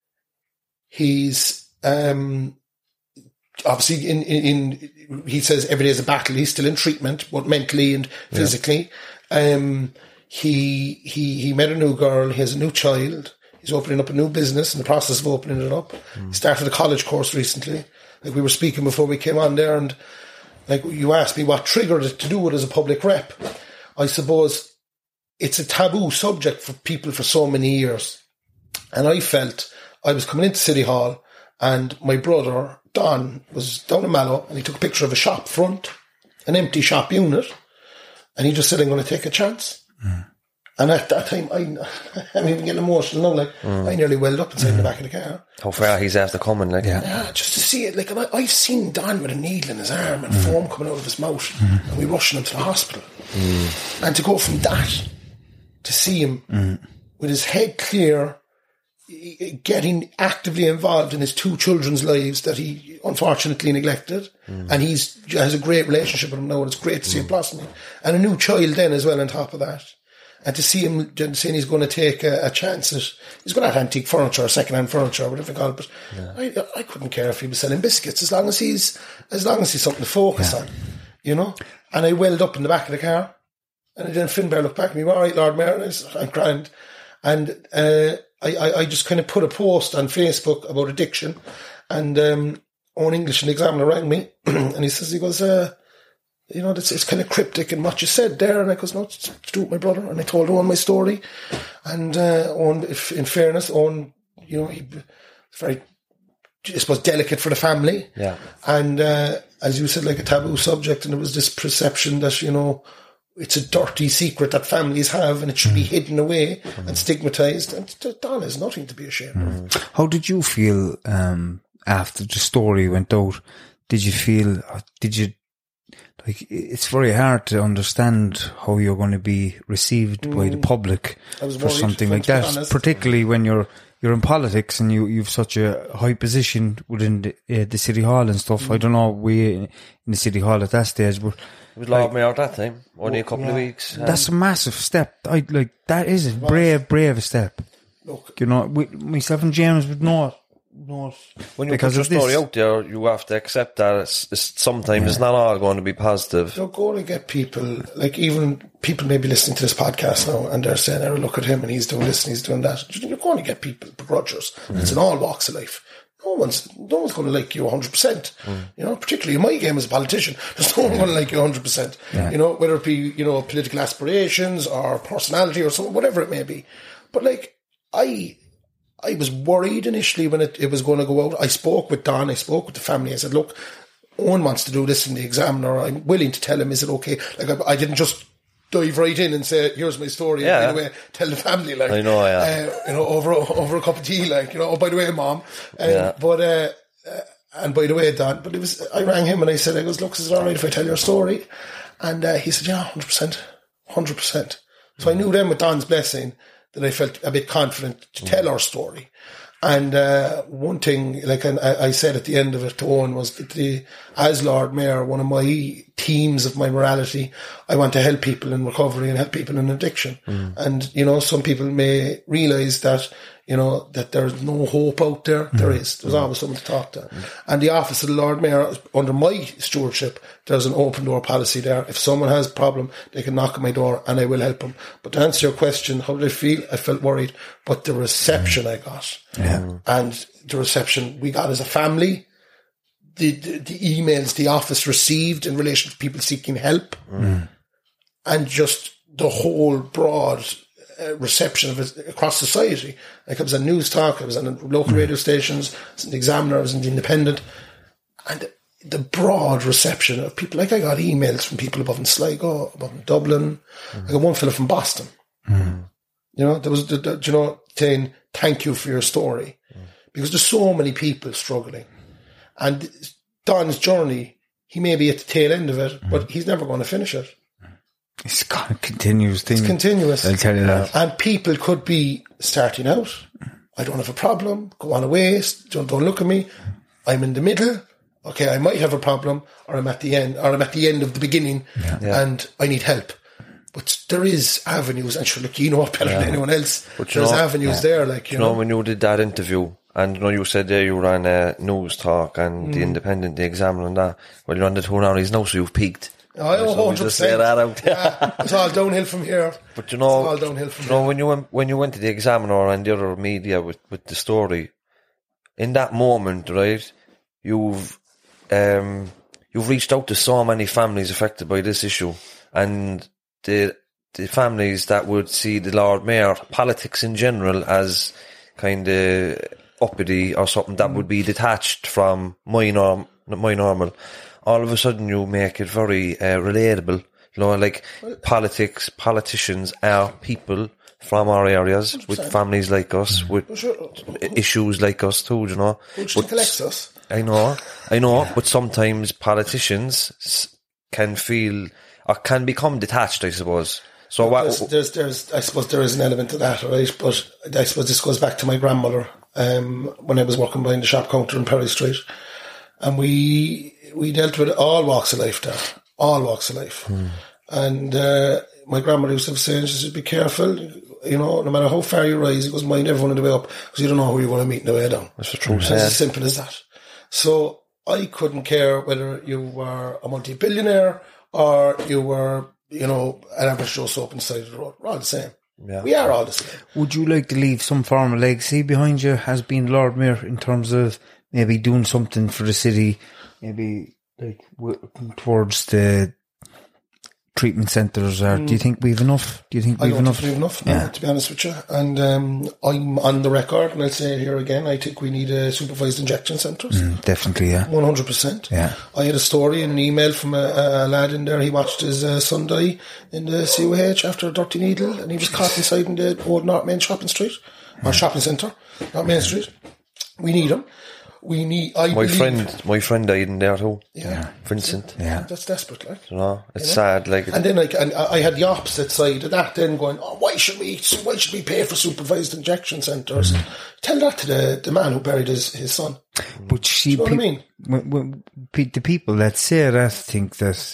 He's um, obviously in, in, in. He says every day is a battle. He's still in treatment, both mentally and physically. Yeah. Um, he he he met a new girl. He has a new child. He's opening up a new business, in the process of opening it up. Mm. He started a college course recently. Like we were speaking before we came on there, and like you asked me what triggered it to do it as a public rep. I suppose it's a taboo subject for people for so many years. And I felt I was coming into City Hall, and my brother, Don, was down in Mallow, and he took a picture of a shop front, an empty shop unit, and he just said, I'm going to take a chance. Mm. And at that time, I, I'm even getting emotional now. Like, mm. I nearly welled up inside mm. the back of the car. How far he's after coming, like. Yeah, yeah just to see it. Like, and I, I've seen Don with a needle in his arm and mm. foam coming out of his mouth, mm. and we rushing him to the hospital. Mm. And to go from that to see him mm. with his head clear, getting actively involved in his two children's lives that he unfortunately neglected, mm. and he's has a great relationship with him now, and it's great to see mm. it blossoming. And a new child then as well on top of that. And to see him saying he's going to take a, a chance at, he's going to have antique furniture or second-hand furniture or whatever you call it, but yeah. I, I couldn't care if he was selling biscuits as long as he's, as long as he's something to focus yeah. on, you know? And I welled up in the back of the car, and then Finbar looked back at me, all right, Lord Mayor, and I was, I'm grand. And uh, I, I, I just kind of put a post on Facebook about addiction, and um, Owen English, an examiner, rang me, and he says, he goes, uh, you know, it's, it's kind of cryptic in what you said there. And I goes, no, it's to do with my brother. And I told Owen my story. And uh, Owen, if, in fairness, Owen, you know, he was very, I suppose, delicate for the family. Yeah. And uh, as you said, like a taboo subject. And there was this perception that, you know, it's a dirty secret that families have and it should be hidden away mm. and stigmatised. And Don has nothing to be ashamed mm. of. How did you feel um, after the story went out? Did you feel, did you, like, it's very hard to understand how you're going to be received mm. by the public for something like that, honest. particularly when you're you're in politics and you you've such a high position within the, uh, the city hall and stuff. Mm. I don't know, we in the city hall at that stage, but it was Lord Mayor at that time, only a couple yeah. of weeks. Um, That's a massive step. I like that is a brave, brave step. Look, you know, we, myself and James would know. Not when you put your story out there, you have to accept that it's, it's sometimes yeah. it's not all going to be positive. You're going to get people, like even people may be listening to this podcast now and they're saying, oh, look at him and he's doing this and he's doing that. You're going to get people, begrudgers. Mm. It's in all walks of life. No one's, no one's going to like you one hundred percent. Mm. You know, particularly in my game as a politician, there's no one going to like you one hundred percent. Yeah. You know, whether it be, you know, political aspirations or personality or so, whatever it may be. But like, I... I was worried initially when it, it was going to go out. I spoke with Don, I spoke with the family. I said, look, Owen wants to do this in the Examiner. I'm willing to tell him, is it okay? Like, I, I didn't just dive right in and say, here's my story. Yeah. And by the way, tell the family, like, I know, yeah. uh, you know, over, over a cup of tea, like, you know, oh, by the way, Mom. Um, yeah. But, uh, uh, and by the way, Don, but it was, I rang him and I said, I goes, look, is it all right if I tell your story? And uh, he said, yeah, one hundred percent, one hundred percent. So mm. I knew then with Don's blessing that I felt a bit confident to tell our story. And uh, one thing, like I, I said at the end of it to Owen, was that the, as Lord Mayor, one of my themes of my morality, I want to help people in recovery and help people in addiction. Mm. And, you know, some people may realise that, you know, that there's no hope out there. Mm. There is. There's mm. always someone to talk to. Mm. And the Office of the Lord Mayor, under my stewardship, there's an open door policy there. If someone has a problem, they can knock on my door and I will help them. But to answer your question, how did I feel? I felt worried. But the reception mm. I got, yeah. and the reception we got as a family, the, the, the emails the office received in relation to people seeking help, mm. and just the whole broad uh, reception of it across society. Like, I was on News Talk, I was on local mm. radio stations, I was in the Examiner, I was in the Independent, and the broad reception of people. Like, I got emails from people above in Sligo, above in Dublin. Mm. I got one fella from Boston. Mm. You know, there was, the, the, you know, saying thank you for your story, mm. because there's so many people struggling, and Don's journey, he may be at the tail end of it, mm. but he's never going to finish it. It's a continuous thing. It's continuous. I'll tell you that. And people could be starting out. I don't have a problem. Go on away. Don't, don't look at me. I'm in the middle. Okay, I might have a problem, or I'm at the end, or I'm at the end of the beginning, yeah. Yeah. and I need help. But there is avenues, and sure, look, you know it better yeah. than anyone else. But there's know, avenues yeah. there, like, you, you know, know. When you did that interview, and you know, you said there you were on uh, News Talk and mm. the Independent, the Examiner and that, well, you're on the two hours now, so you've peaked. Oh, so one hundred percent. Just say that out. Yeah, it's all downhill from here. But you know, it's all downhill from you here. know, when you went, when you went to the Examiner and the other media with, with the story, in that moment, right, you've, um, you've reached out to so many families affected by this issue, and the, the families that would see the Lord Mayor, politics in general, as kind of uppity or something that mm. would be detached from my norm, my normal. All of a sudden, you make it very uh, relatable. You know, like well, politics, politicians are people from our areas one hundred percent. With families like us, with well, sure. issues like us too. You know, which collects us. I know, I know, but sometimes politicians can feel or can become detached, I suppose. So what? There's, there's, there's, I suppose there is an element to that, right? But I suppose this goes back to my grandmother, um, when I was working behind the shop counter in Perry Street, and we we dealt with all walks of life there, all walks of life, hmm. and uh, my grandmother used to say, she said, be careful, you know, no matter how far you rise, you goes, mind everyone on the way up, because you don't know who you're going to meet on the way down. That's the truth. It's as simple as that. So I couldn't care whether you were a multi-billionaire or you were, you know, an average Joe Soap on the side of the road. We're all the same. Yeah. We are all the same. Would you like to leave some form of legacy behind you as being Lord Mayor in terms of maybe doing something for the city, maybe like working towards the treatment centres, or mm. do you think we've enough? Do you think we've I don't enough? think we've enough, yeah. no, to be honest with you. And um, I'm on the record, and I'll say it here again, I think we need a supervised injection centres. Mm, definitely, yeah. one hundred percent. Yeah. I had a story and an email from a, a lad in there. He watched his uh, son die in the C U H after a dirty needle, and he was caught inside in the old North Main shopping street, or yeah. shopping centre, North Main Street. We need him. We need. I my believe, friend, my friend died in there too. Yeah, Vincent. Yeah, that's desperate. Like, you know, it's you know? sad. Like, and then like, and I had the opposite side of that. Then going, oh, why should we? Why should we pay for supervised injection centres? Mm-hmm. Tell that to the, the man who buried his, his son. But see, you know pe- what I mean? When, when, the people that say that think that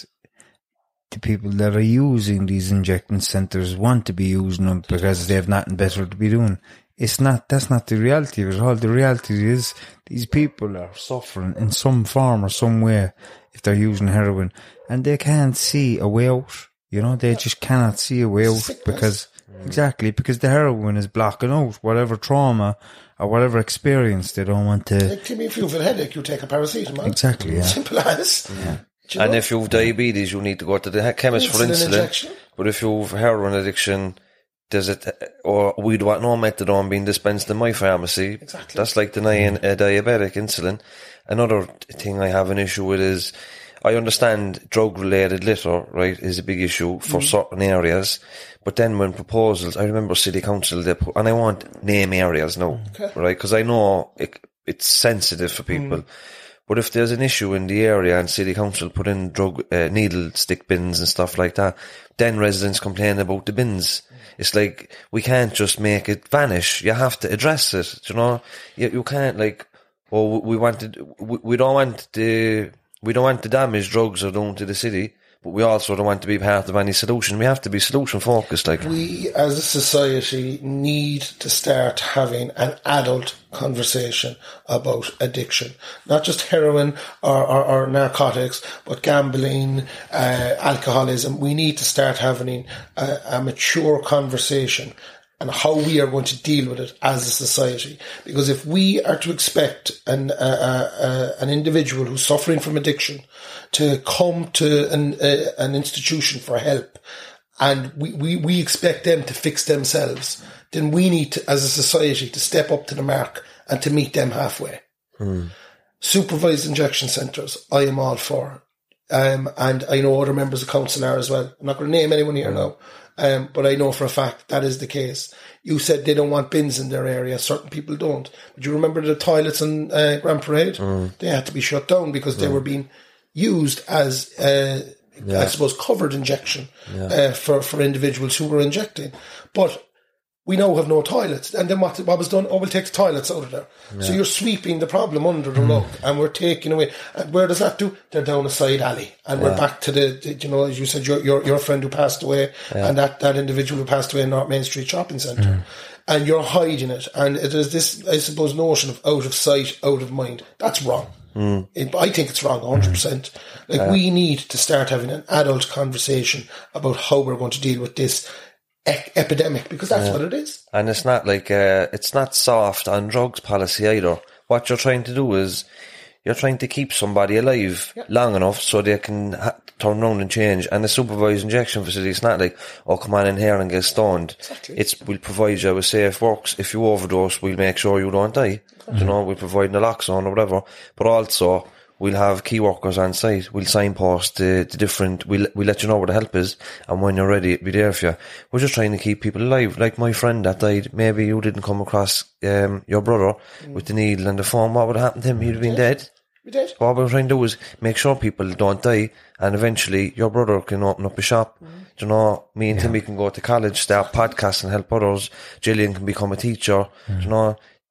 the people that are using these injection centres want to be using them because they have nothing better to be doing. It's not, that's not the reality of it all. The reality is these people are suffering in some form or some way if they're using heroin, and they can't see a way out. You know, they just cannot see a way out Sickness. because, exactly, because the heroin is blocking out whatever trauma or whatever experience they don't want to. Like, give me a few for a headache, you take a paracetamol. Exactly, yeah. Simple as. Yeah. You and know? if you've diabetes, you need to go to the chemist insulin for insulin. Injection. But if you've heroin addiction, there's it, or we'd want no methadone being dispensed in my pharmacy. Exactly. That's like denying a diabetic insulin. Another thing I have an issue with is, I understand drug-related litter, right, is a big issue for mm. certain areas. But then when proposals, I remember City Council, they put, and I want name areas now, okay. right, because I know it, it's sensitive for people. Mm. But if there's an issue in the area and City Council put in drug uh, needle stick bins and stuff like that, then residents complain about the bins. It's like, we can't just make it vanish. You have to address it. You know, you, you can't like, oh, we want to, we, we don't want the, we don't want the damage drugs are done to the city, but we also don't want to be part of any solution. We have to be solution focused. Like, we as a society need to start having an adult conversation about addiction, not just heroin or, or, or narcotics, but gambling, uh, alcoholism. We need to start having a, a mature conversation and how we are going to deal with it as a society. Because if we are to expect an, uh, uh, an individual who's suffering from addiction to come to an, uh, an institution for help, and we, we, we expect them to fix themselves, then we need to, as a society, to step up to the mark and to meet them halfway. Mm. Supervised injection centres, I am all for. Um, and I know other members of council are as well. I'm not going to name anyone here mm. now. Um, but I know for a fact that is the case. You said they don't want bins in their area. Certain people don't. But you remember the toilets in uh, Grand Parade? Mm. They had to be shut down because mm. they were being used as, uh, yeah. I suppose, covered injection yeah. uh, for, for individuals who were injecting. But we now have no toilets. And then what, what was done? Oh, we'll take the toilets out of there. Yeah. So you're sweeping the problem under the rug and we're taking away. And where does that do? They're down a side alley. And yeah. we're back to the, the, you know, as you said, your your, your friend who passed away yeah. and that, that individual who passed away in North Main Street Shopping Centre. Mm. And you're hiding it. And it is this, I suppose, notion of out of sight, out of mind. That's wrong. Mm. It, I think it's wrong one hundred percent. Like yeah. we need to start having an adult conversation about how we're going to deal with this epidemic, because that's yeah. what it is. And it's not like uh, it's not soft on drugs policy either. What you're trying to do is you're trying to keep somebody alive yeah. long enough so they can ha- turn around and change. And the supervised injection facility, it's not like, oh, come on in here and get stoned. Exactly. It's, we'll provide you with safe works. If you overdose, we'll make sure you don't die. Exactly. You know, we'll provide naloxone or whatever. But also, we'll have key workers on site. We'll signpost the, the different, we'll, we'll let you know where the help is. And when you're ready, it'll be there for you. We're just trying to keep people alive. Like my friend that died, maybe you didn't come across um, your brother mm. with the needle and the foam. What would have happened to him? He'd have been dead. We did. What we're trying to do is make sure people don't die, and eventually your brother can open up a shop. Mm. Do you know, me and yeah. Timmy can go to college, start podcasts and help others. Gillian can become a teacher. Mm. Do you know,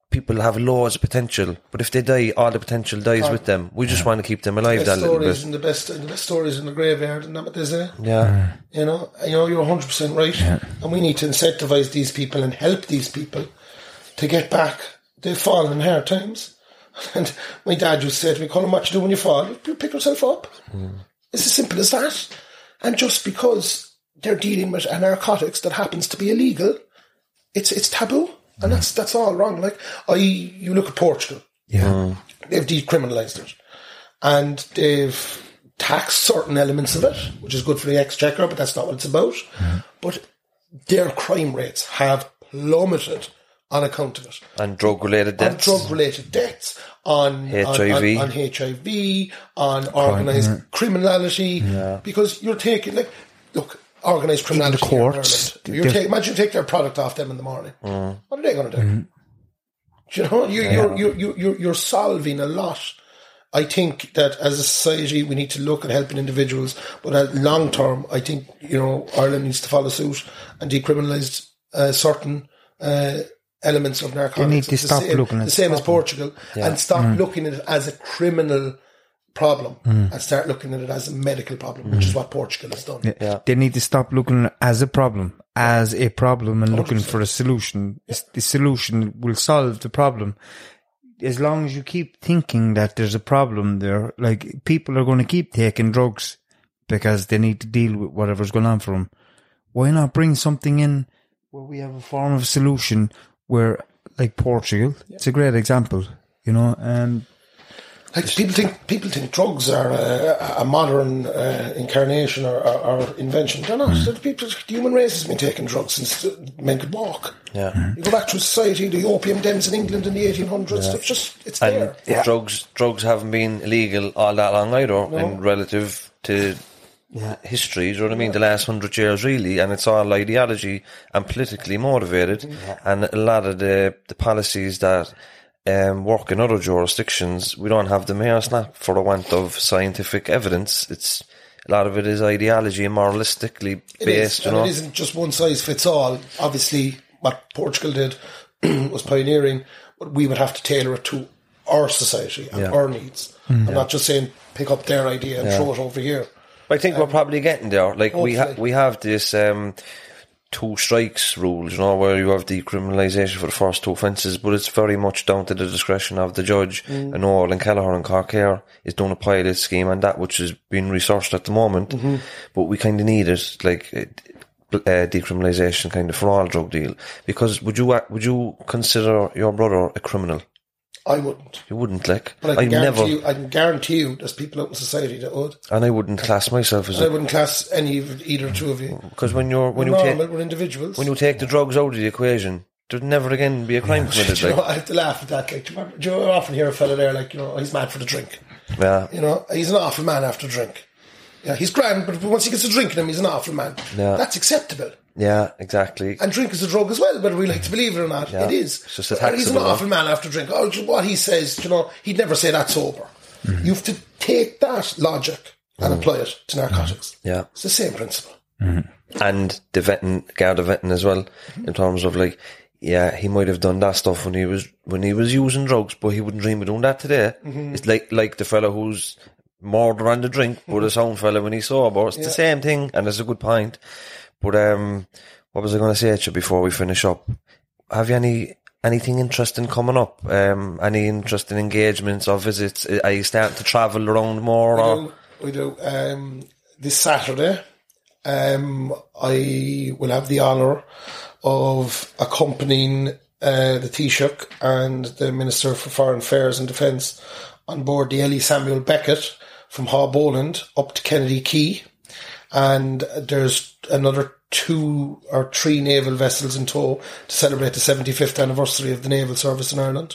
people have loads of potential, but if they die, all the potential dies Can't. with them. We just want to keep them alive The that best little stories bit. and the best, the best stories in the graveyard, and that what they say. Yeah. You know, you know, you're one hundred percent right. Yeah. And we need to incentivise these people and help these people to get back. They've fallen in hard times. And my dad used to say to me, Colin, what you do when you fall? You pick yourself up. Mm. It's as simple as that. And just because they're dealing with a narcotics that happens to be illegal, it's it's taboo. And that's that's all wrong. Like, I, you look at Portugal. Yeah. Mm. They've decriminalised it. And they've taxed certain elements of it, which is good for the exchequer, but that's not what it's about. Mm. But their crime rates have plummeted on account of it. And drug-related deaths. On drug-related deaths, on H I V. On, on, on H I V, on organised yeah. criminality. Yeah. Because you're taking, like, look, organised criminality the courts, in Ireland. You're take, imagine you take their product off them in the morning. Mm. What are they going to do? Mm. Do you know, you, yeah. you're, you're, you're, you're solving a lot. I think that as a society, we need to look at helping individuals, but at long term, I think, you know, Ireland needs to follow suit and decriminalise uh, certain uh, elements of narcotics. They need to it's stop the same, looking at the same as problem. Portugal, yeah. and stop Mm. looking at it as a criminal problem mm. and start looking at it as a medical problem, which mm. is what Portugal has done. Yeah. Yeah. They need to stop looking at it as a problem, as a problem, and one hundred percent. looking for a solution. Yeah. The solution will solve the problem. As long as you keep thinking that there's a problem there, like, people are going to keep taking drugs because they need to deal with whatever's going on for them. Why not bring something in where we have a form of solution where, like Portugal, yeah. it's a great example, you know, and like people think people think drugs are a, a modern uh, incarnation or, or, or invention. They're not. Mm. People, the human race has been taking drugs since men could walk. Yeah. Mm. You go back through society, the opium dens in England in the eighteen hundreds. Yeah. It's just it's and there. Yeah. Drugs drugs haven't been illegal all that long either, no. in relative to yeah. history. Do you know what I mean? The last hundred years, really, and it's all ideology and politically motivated. Yeah. And a lot of the the policies that Um, work in other jurisdictions, we don't have them here. It's not for the want of scientific evidence. It's a lot of it is ideology and moralistically based. It is, you and know, it isn't just one size fits all. Obviously, what Portugal did was pioneering, but we would have to tailor it to our society and yeah. our needs. Mm. I'm not just saying pick up their idea and yeah. throw it over here. But I think um, we're probably getting there. Like hopefully. we ha- we have this. Um, two strikes rules, you know, where you have decriminalisation for the first two offences, but it's very much down to the discretion of the judge. Mm. And Noel and Kelleher and Cork here is doing a pilot scheme on that, which is being researched at the moment. Mm-hmm. But we kind of need it, like uh, decriminalisation, kind of for all drug deal. Because would you would you consider your brother a criminal? I wouldn't. You wouldn't, like. But I can, I'd guarantee, never, you, I can guarantee you there's people out in society that would. And I wouldn't class myself as and a... I wouldn't class any of either two of you. Because when you're... When we're you normal, take, we're individuals. When you take the drugs out of the equation, there'd never again be a crime yeah. committed. Do you like. know, I have to laugh at that. Like, do you, remember, do you often hear a fella there, like, you know, he's mad for the drink. Yeah. You know, he's an awful man after a drink. Yeah, he's grand, but once he gets a drink in him, he's an awful man. Yeah. That's acceptable. Yeah, exactly. And drink is a drug as well, whether we like to believe it or not. Yeah. It is. It's just a taxable. He's an awful man after drink. Oh, what he says, you know, he'd never say that sober. Mm-hmm. You have to take that logic and mm. apply it to narcotics. Yeah. It's the same principle. Mm-hmm. And the vetting, Garda vetting as well, mm-hmm. in terms of like, yeah, he might have done that stuff when he was when he was using drugs, but he wouldn't dream of doing that today. Mm-hmm. It's like like the fellow who's murder on the drink, but a sound fellow when he's sober. It's yeah. the same thing, and it's a good point. But um, what was I going to say to you before we finish up? Have you any anything interesting coming up? Um, any interesting engagements or visits? Are you starting to travel around more? We or? do. We do. Um, this Saturday, um, I will have the honour of accompanying uh, the Taoiseach and the Minister for Foreign Affairs and Defence on board the Ellie Samuel Beckett from Haw-Bowland up to Kennedy Quay. And there's another two or three naval vessels in tow to celebrate the seventy-fifth anniversary of the naval service in Ireland.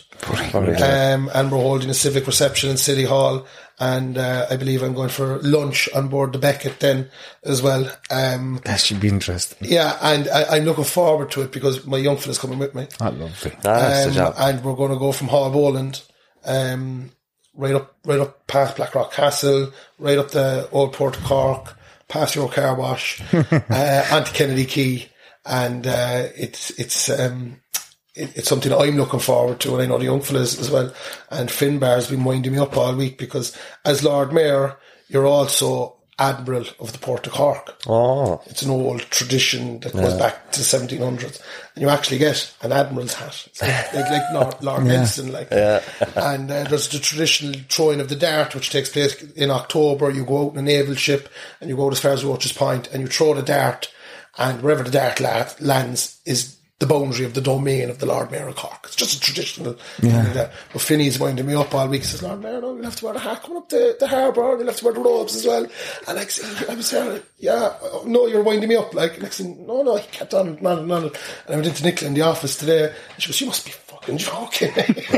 Um, and we're holding a civic reception in City Hall, and uh, I believe I'm going for lunch on board the Beckett then as well. Um, that should be interesting. Yeah, and I, I'm looking forward to it because my young fella's coming with me. I love it. That's the job. And we're going to go from Haw-Bowland um, right up, right up past Blackrock Castle, right up the Old Port of Cork, past your car wash, uh, onto Kennedy Quay, and uh, it's it's um, it, it's something I'm looking forward to, and I know the young fellas as well. And Finbar's been winding me up all week because as Lord Mayor, you're also Admiral of the Port of Cork. Oh. It's an old tradition that goes yeah. back to the seventeen hundreds. And you actually get an Admiral's hat. It's like, like, like Lord, Lord yeah. Nelson. Like. Yeah. And uh, there's the traditional throwing of the dart, which takes place in October. You go out in a naval ship and you go as far as Roach's Point and you throw the dart, and wherever the dart la- lands is the boundary of the domain of the Lord Mayor of Cork. It's just a traditional yeah. thing like that. But Finney's winding me up all week. He says, Lord Mayor, no, you'll have to wear the hat coming up the, the harbour, you'll have to wear the robes as well. And like, I was there, yeah, no, you're winding me up. Like, next thing, no, no, he kept on and on and on. And I went into Nicola in the office today, and she goes, you must be fucking joking.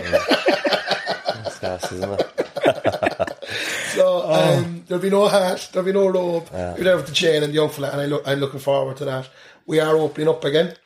That's gas, isn't it? So, oh. um, there'll be no hat, there'll be no robe. Yeah. You're there with the chain and the young fella, and I look, I'm looking forward to that. We are opening up again.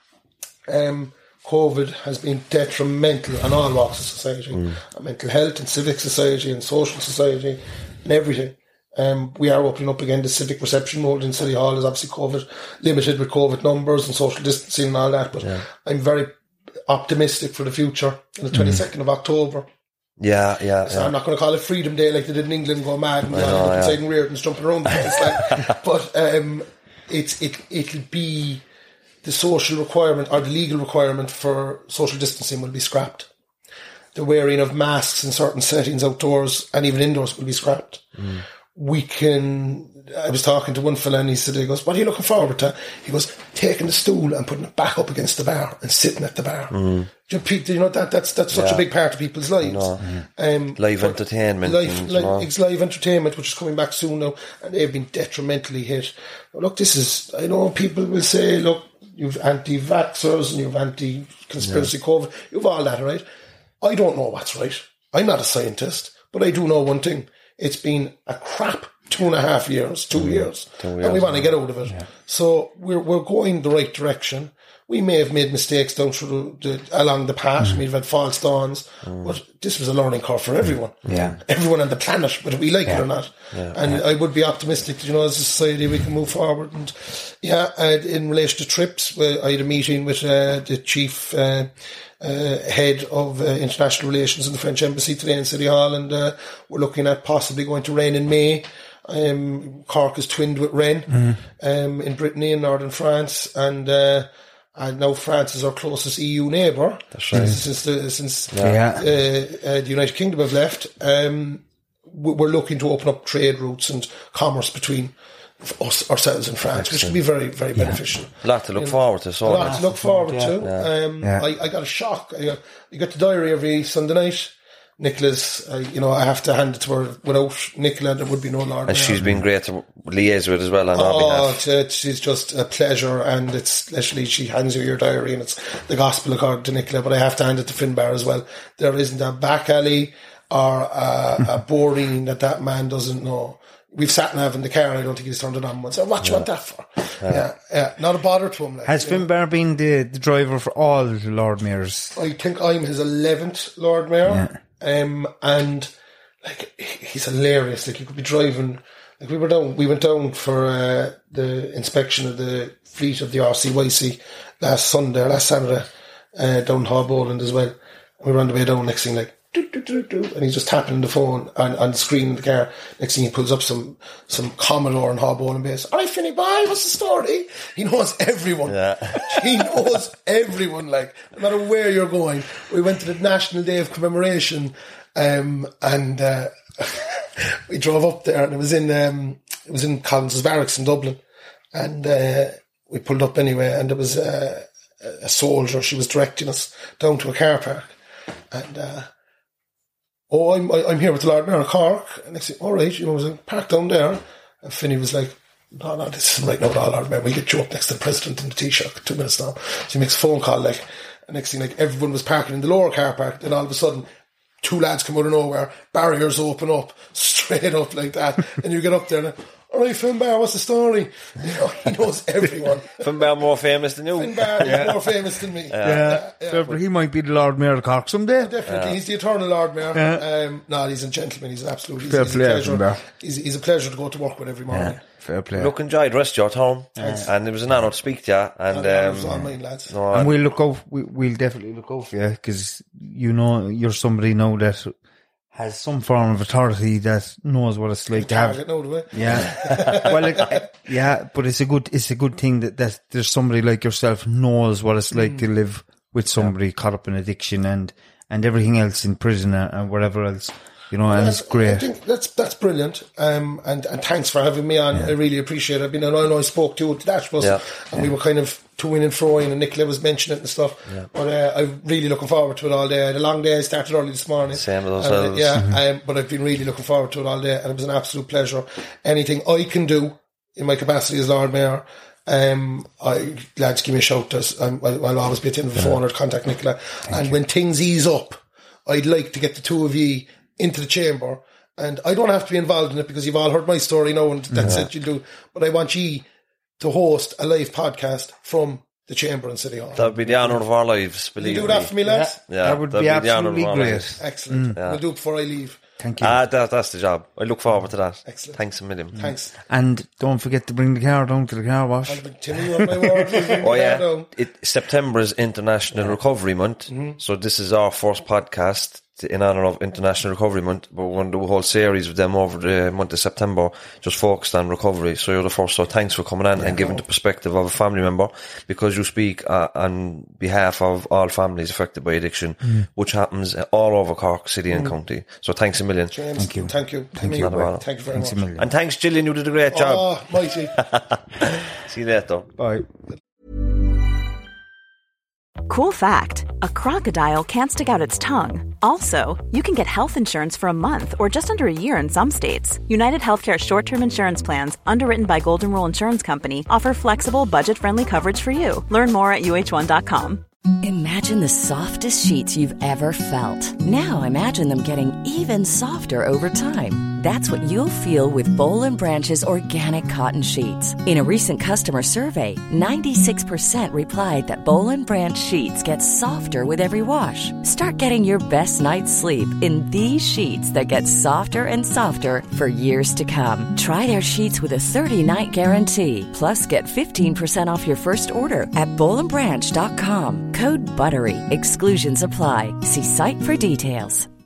Um, COVID has been detrimental on all walks of society, mm. on mental health and civic society and social society and everything. Um, we are opening up again. The civic reception mode in City Hall is obviously COVID limited with COVID numbers and social distancing and all that. But yeah. I'm very optimistic for the future. On the twenty-second mm. of October. Yeah, yeah. So yeah. I'm not going to call it Freedom Day like they did in England, go mad and all yeah. inside and Reardon's jumping around the place. Like, but um, it's it it'll be. The social requirement or the legal requirement for social distancing will be scrapped. The wearing of masks in certain settings outdoors and even indoors will be scrapped. Mm. We can, I was talking to one fella and he said, he goes, what are you looking forward to? He goes, taking the stool and putting it back up against the bar and sitting at the bar. Mm. Do you, you know, that that's that's such yeah. a big part of people's lives. Mm. Um, live entertainment. Live, things, live, no? It's live entertainment, which is coming back soon now, and they've been detrimentally hit. Now, look, this is, I know people will say, look, you've anti-vaxxers and you've anti-conspiracy yeah. COVID. You've all that, right? I don't know what's right. I'm not a scientist, but I do know one thing. It's been a crap two and a half years, two mm. years, two years, and we want to get out of it. Yeah. So we're we're going the right direction. We may have made mistakes down through the, along the path. Mm. We've had false dawns, mm. but this was a learning curve for everyone. Yeah, everyone on the planet, whether we like yeah. it or not. Yeah. And yeah. I would be optimistic, you know, as a society we can move forward. And yeah, uh, in relation to trips, well, I had a meeting with uh, the chief uh, uh, head of uh, international relations in the French embassy today in City Hall, and uh, we're looking at possibly going to Rennes in May. Um, Cork is twinned with Rennes mm. um, in Brittany and northern France, and. Uh, And now France is our closest E U neighbour. That's right. Since the, since yeah. uh, uh, the United Kingdom have left, um, we're looking to open up trade routes and commerce between us, ourselves and France, Excellent. Which can be very, very yeah. beneficial. A lot to look you forward know, to. So a lot to look forward yeah. to. Yeah. Um, yeah. I, I got a shock. I got, you get the diary every Sunday night. Nicola's, uh, you know, I have to hand it to her. Without Nicola, there would be no Lord. And she's been great to liaise with as well on our behalf. Oh, she's just a pleasure, and it's literally she hands you your diary, and it's the gospel according to Nicola. But I have to hand it to Finbar as well. There isn't a back alley or a, a boarding that that man doesn't know. We've sat nav in the car, and I don't think he's turned it on once. So what do you want that for? Yeah. yeah, yeah, not a bother to him. Like, Has Finbar know. been the, the driver for all the Lord Mayors? I think I'm his eleventh Lord Mayor. Yeah. Um, and like he's hilarious. Like you could be driving. Like we were down, we went down for uh, the inspection of the fleet of the R C Y C last Sunday, last Saturday, uh, down Haulbowland as well. We were on the way down. Next thing, like doo, doo, doo, doo, and he's just tapping the phone on, on the screen of the car. Next thing, he pulls up some some Commodore and Haulbowland base. All right, Finny boy, what's the story? He knows everyone. Yeah. He knows everyone. Like no matter where you're going. We went to the National Day of Commemoration, um, and uh, we drove up there, and it was in um, it was in Collins's Barracks in Dublin, and uh, we pulled up anyway, and there was uh, a soldier. She was directing us down to a car park, and. Uh, Oh, I'm I'm here with the Lord Mayor of Cork. And I said, all right, you know, I was like, parked down there. And Finney was like, no, no, this isn't right now, no, Lord Mayor. We'll get you up next to the President in the Taoiseach. Two minutes now. So he makes a phone call, like, and next thing, like, everyone was parking in the lower car park. Then all of a sudden, two lads come out of nowhere, barriers open up, straight up like that. And you get up there and, all all right, Finbar, what's the story? You know, he knows everyone. Finbar more famous than you. Finbar is yeah. more famous than me. Yeah, yeah. yeah. He might be the Lord Mayor of Cork someday. Yeah, definitely, yeah. He's the eternal Lord Mayor. Yeah. Um, no, he's a gentleman. He's an absolute. He's, Fair he's play, a pleasure. Finbar. He's, he's a pleasure to go to work with every morning. Yeah. Fair play. Look, enjoy the rest of your term. Thanks. And it was an honour to speak to you. And, and um, was on mine, lads. No, and we'll look out. We, we'll definitely look out for you because you know you're somebody now that has some form of authority that knows what it's like to have. Now, do we? Yeah. Well, like, yeah, but it's a good, it's a good thing that, that there's somebody like yourself knows what it's like mm. to live with somebody yeah. caught up in addiction and, and everything else in prison and, and whatever else. You know, and, and it's great. I think that's that's brilliant. Um, and, and thanks for having me on. Yeah. I really appreciate it. I mean, I know I spoke to Dash Bus, yeah. and yeah. we were kind of to-ing and fro-ing, and Nicola was mentioning it and stuff. Yeah. But uh, I'm really looking forward to it all day. I had a long day. I started early this morning. Same with ourselves. Uh, yeah, mm-hmm. um, but I've been really looking forward to it all day, and it was an absolute pleasure. Anything I can do in my capacity as Lord Mayor, um, I, lads, give me a shout. Um, I'll, I'll always be at the end of the yeah. phone or contact Nicola. Thank and you. When things ease up, I'd like to get the two of you into the chamber. And I don't have to be involved in it because you've all heard my story now and that's yeah. it you do. But I want you to host a live podcast from the chamber in City Hall. That would be the honour of our lives, believe me. You do that for me, lads? Yeah, yeah that would be, be absolutely great. Excellent. Mm. Yeah. We'll do it before I leave. Thank you. Ah, that, that's the job. I look forward to that. Excellent. Thanks a million. Mm. Thanks. And don't forget to bring the car down to the car wash. I'll be telling you my word. Oh yeah. It, September is International yeah. Recovery Month. Mm-hmm. So this is our first podcast in honour of International Recovery Month, but we're going to do a whole series of them over the month of September, just focused on recovery. So you're the first, so thanks for coming on yeah, and giving no. the perspective of a family member, because you speak uh, on behalf of all families affected by addiction, mm. which happens all over Cork City and mm. County. So thanks a million. James, thank you. Thank you. Thank you. Thank you very thanks much. A million. And thanks, Gillian, you did a great job. Oh, mighty. See you later. Bye. Cool fact, a crocodile can't stick out its tongue. Also, you can get health insurance for a month or just under a year in some states. United Healthcare short-term insurance plans, underwritten by Golden Rule Insurance Company, offer flexible, budget-friendly coverage for you. Learn more at U H one dot com. Imagine the softest sheets you've ever felt. Now imagine them getting even softer over time. That's what you'll feel with Boll and Branch's organic cotton sheets. In a recent customer survey, ninety-six percent replied that Boll and Branch sheets get softer with every wash. Start getting your best night's sleep in these sheets that get softer and softer for years to come. Try their sheets with a thirty-night guarantee. Plus, get fifteen percent off your first order at boll and branch dot com. Code BUTTERY. Exclusions apply. See site for details.